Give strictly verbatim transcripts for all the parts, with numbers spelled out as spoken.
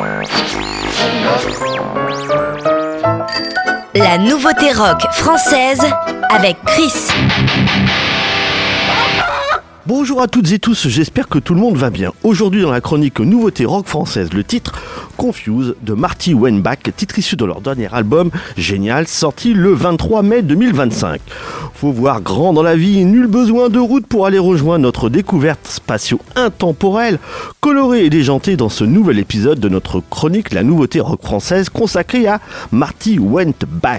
La nouveauté rock française avec Chris. Bonjour à toutes et tous, j'espère que tout le monde va bien. Aujourd'hui dans la chronique nouveauté rock française, le titre Confuse de Marty Weinbach, titre issu de leur dernier album Génial, sorti le vingt-trois mai deux mille vingt-cinq. Faut voir grand dans la vie, nul besoin de route pour aller rejoindre notre découverte spatio-intemporelle, colorée et déjantée dans ce nouvel épisode de notre chronique La nouveauté rock française consacrée à Marty Weinbach.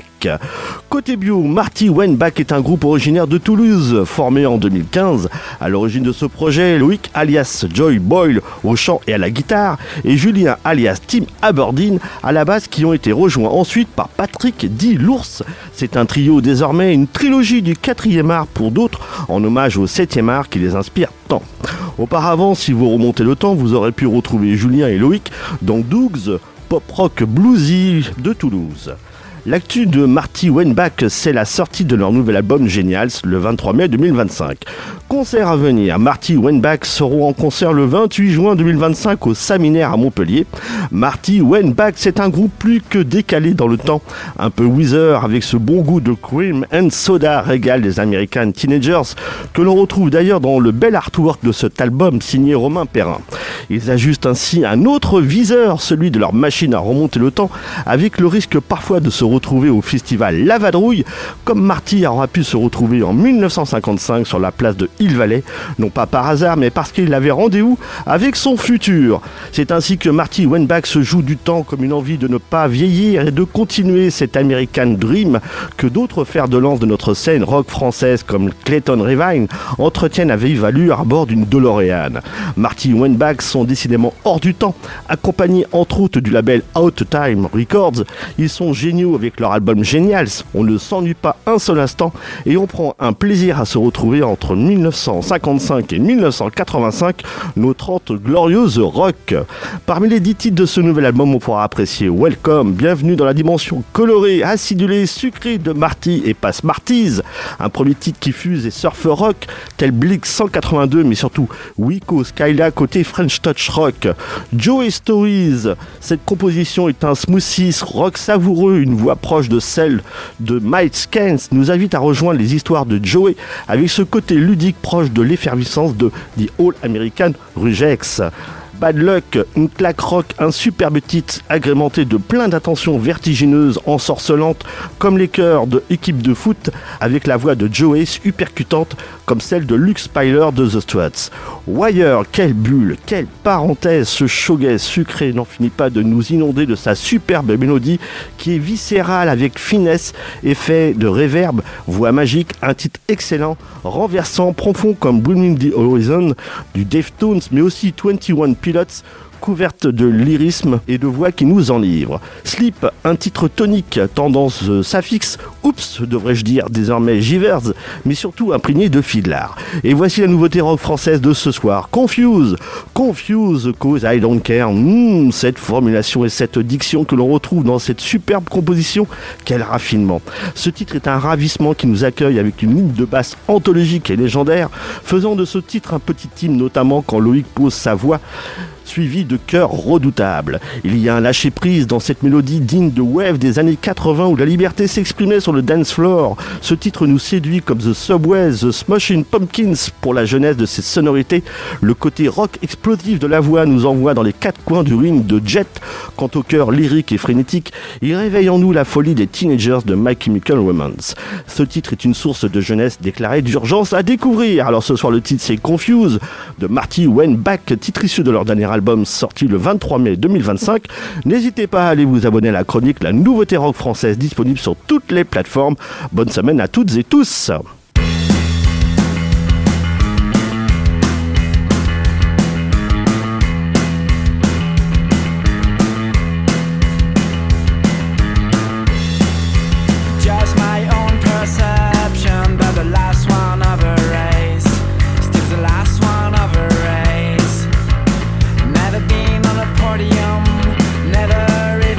Côté bio, Marty Weinbach est un groupe originaire de Toulouse, formé en deux mille quinze. À l'origine de ce projet, Loïc alias Joy Boyle au chant et à la guitare et Julien alias Tim Aberdeen à la basse qui ont été rejoints ensuite par Patrick dit l'ours. C'est un trio désormais une trilogie du quatrième art pour d'autres en hommage au septième art qui les inspire tant. Auparavant, si vous remontez le temps, vous aurez pu retrouver Julien et Loïc dans Doug's Pop Rock Bluesy de Toulouse. L'actu de Marty Weinbach, c'est la sortie de leur nouvel album Génial le vingt-trois mai deux mille vingt-cinq. Concert à venir, Marty Weinbach seront en concert le vingt-huit juin deux mille vingt-cinq au Saminaire à Montpellier. Marty Weinbach, c'est un groupe plus que décalé dans le temps, un peu Weezer avec ce bon goût de cream and soda régal des American Teenagers que l'on retrouve d'ailleurs dans le bel artwork de cet album signé Romain Perrin. Ils ajustent ainsi un autre viseur, celui de leur machine à remonter le temps, avec le risque parfois de se retrouver au festival La Vadrouille, comme Marty aura pu se retrouver en dix-neuf cent cinquante-cinq sur la place de Hill Valley, non pas par hasard, mais parce qu'il avait rendez-vous avec son futur. C'est ainsi que Marty Weinbach se joue du temps comme une envie de ne pas vieillir et de continuer cet American Dream que d'autres fers de lance de notre scène rock française comme Clayton Revine entretiennent à vive allure à bord d'une DeLorean. Marty Weinbach sont décidément hors du temps, accompagnés entre autres du label Out Time Records. Ils sont géniaux avec leur album Génial, on ne s'ennuie pas un seul instant et on prend un plaisir à se retrouver entre dix-neuf cent cinquante-cinq et dix-neuf cent quatre-vingt-cinq, nos trente glorieuses rock. Parmi les dix titres de ce nouvel album, on pourra apprécier Welcome, bienvenue dans la dimension colorée, acidulée, sucrée de Marty et pas Smarties, un premier titre qui fuse et surf rock, tel Blink cent quatre-vingt-deux, mais surtout Wico Skyla côté French Touch Rock. Joey Stories, cette composition est un smoothies rock savoureux, une voix proche de celle de Mike Scans nous invite à rejoindre les histoires de Joey avec ce côté ludique proche de l'effervescence de The All American Rejects. Bad Luck, une claque rock, un superbe titre agrémenté de plein d'attentions vertigineuses, ensorcelantes, comme les chœurs de équipe de foot, avec la voix de Joey supercutante, comme celle de Luke Spyler de The Struts. Wire, quelle bulle, quelle parenthèse, ce shoegaze sucré n'en finit pas de nous inonder de sa superbe mélodie qui est viscérale avec finesse, effet de réverb, voix magique, un titre excellent, renversant, profond comme Bringing the Horizon du Deftones, mais aussi vingt et un Pilots, couverte de lyrisme et de voix qui nous enivrent. Sleep, un titre tonique, tendance euh, saffixe, oups, devrais-je dire désormais Givers, mais surtout imprégné de fiddlard. Et voici la nouveauté rock française de ce soir, Confuse, Confuse, cause I don't care, mmh, cette formulation et cette diction que l'on retrouve dans cette superbe composition, quel raffinement. Ce titre est un ravissement qui nous accueille avec une ligne de basse anthologique et légendaire, faisant de ce titre un petit hymne, notamment quand Loïc pose sa voix, suivi de chœurs redoutables. Il y a un lâcher-prise dans cette mélodie digne de Wave des années quatre-vingts où la liberté s'exprimait sur le dance floor. Ce titre nous séduit comme The Subway, The Smashing Pumpkins pour la jeunesse de ses sonorités. Le côté rock explosif de la voix nous envoie dans les quatre coins du ring de Jet. Quant au cœur lyrique et frénétique, il réveille en nous la folie des Teenagers de My Chemical Romance. Ce titre est une source de jeunesse déclarée d'urgence à découvrir. Alors ce soir le titre c'est Confuse de Marty Weinbach, titre issu de leur dernier album sorti le vingt-trois mai deux mille vingt-cinq. N'hésitez pas à aller vous abonner à la chronique La nouveauté rock française, disponible sur toutes les plateformes. Bonne semaine à toutes et tous.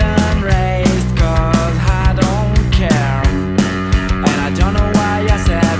Never even raised, cause I don't care. And I don't know why I said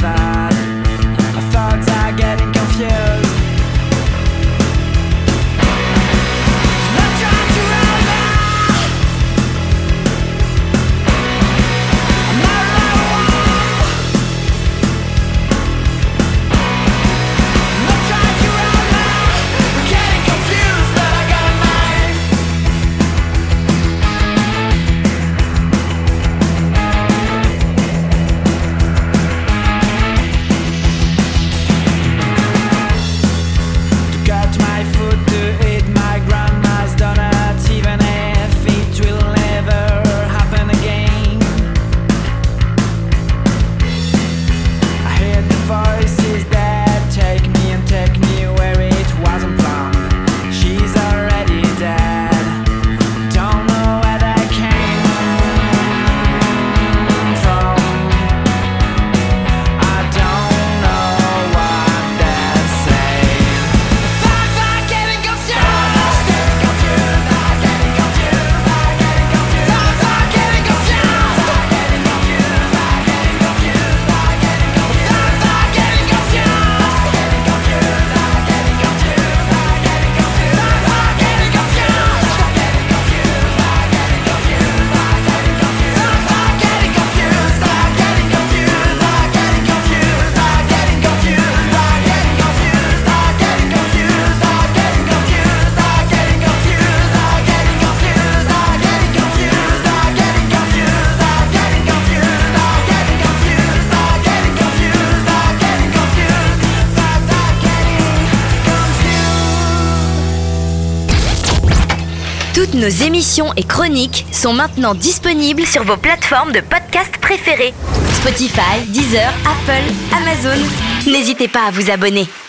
Toutes nos émissions et chroniques sont maintenant disponibles sur vos plateformes de podcast préférées. Spotify, Deezer, Apple, Amazon. N'hésitez pas à vous abonner.